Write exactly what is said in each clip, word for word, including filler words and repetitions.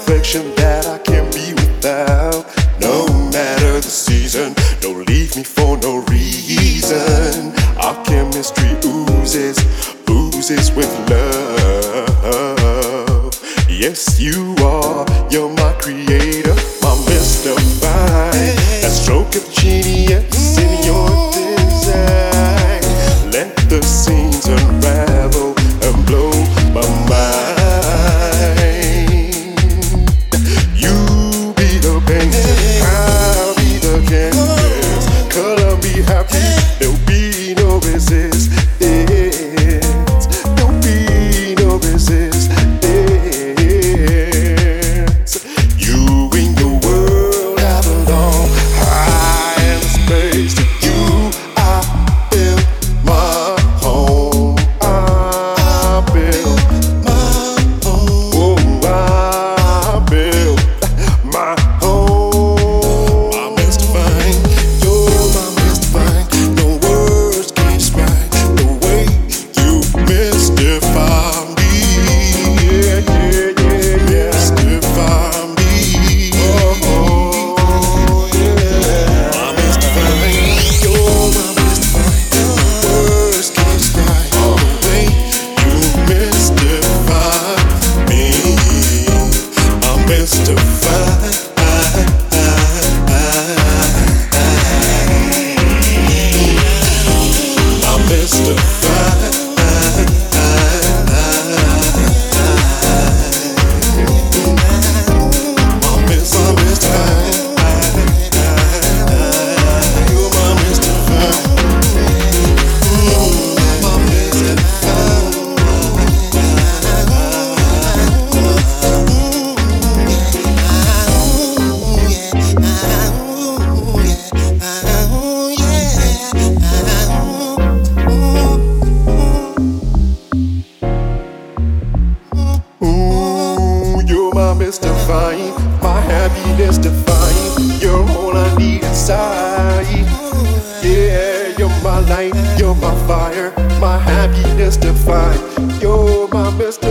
perfection that I can't be without. No matter the season, don't leave me for no reason. Our chemistry oozes, oozes with love. Yes, you are, you're my creator, my Mister Fine. That stroke of genius in your design. Let the scenes unravel and blow my mind. You be the painter, I'll be the canvas. Color me happy, there'll be no resistance. There'll be no resistance. You in your world, I belong. High in space to you, I build my home. I build my home. Oh, I build my home. My Mister Fine, you're my Mister Fine. No words can describe the way you mystify me. Yeah, yeah, yeah, yeah. Mystify me. Oh, oh, yeah. My Mister Fine, you're my Mister Fine. No words can describe the way you mystify me. I'm Mister Fine. I'm Mister Fine. I'm Mister Fine. You're my Mister Fine. My Mister Fine. Ooh, you're my Mister Fine, my happiness divine. You're all I need inside. Yeah, you're my light, you're my fire, my happiness divine. You're my Mister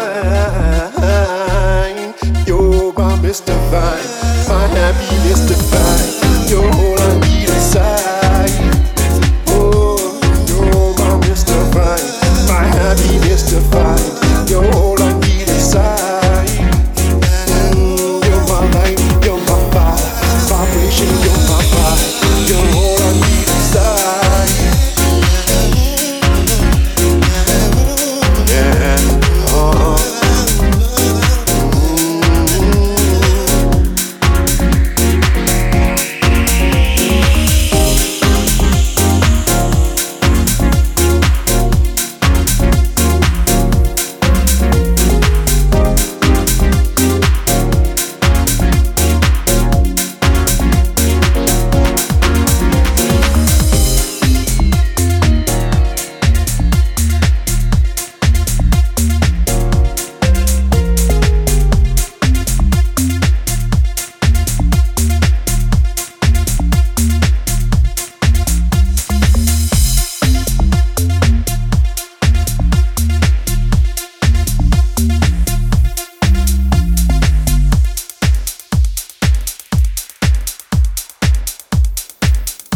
Fine. You're my Mister Fine, my happiness divine. You're all I need inside. Oh, you're my Mister Fine, my happiness divine. You're all I need inside. Mm, you're my light, you're my fire, vibration, you're my fire. You're all I need inside. Yeah, oh.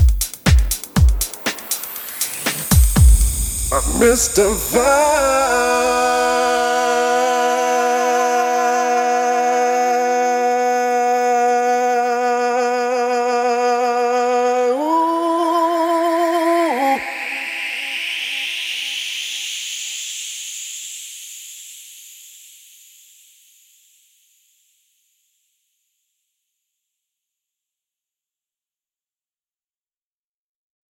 Mister Fine.